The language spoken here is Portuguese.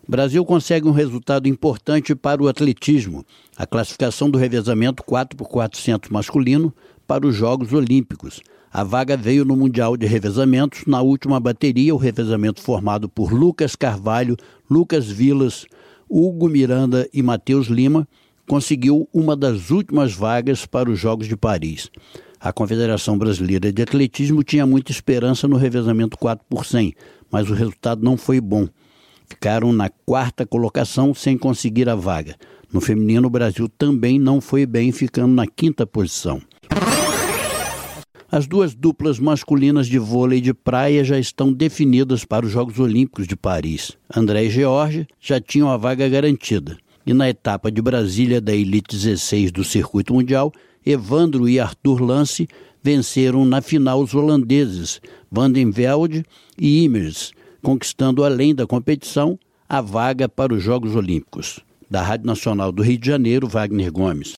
O Brasil consegue um resultado importante para o atletismo, a classificação do revezamento 4x400 masculino para os Jogos Olímpicos. A vaga veio no Mundial de Revezamentos. Na última bateria, o revezamento formado por Lucas Carvalho, Lucas Vilas, Hugo Miranda e Matheus Lima conseguiu uma das últimas vagas para os Jogos de Paris. A Confederação Brasileira de Atletismo tinha muita esperança no revezamento 4x100, mas o resultado não foi bom. Ficaram na 4ª colocação sem conseguir a vaga. No feminino, o Brasil também não foi bem, ficando na 5ª posição. As duas duplas masculinas de vôlei de praia já estão definidas para os Jogos Olímpicos de Paris. André e George já tinham a vaga garantida. E na etapa de Brasília da Elite 16 do Circuito Mundial, Evandro e Arthur Lance venceram na final os holandeses Van den Velde e Immers, conquistando, além da competição, a vaga para os Jogos Olímpicos. Da Rádio Nacional do Rio de Janeiro, Wagner Gomes.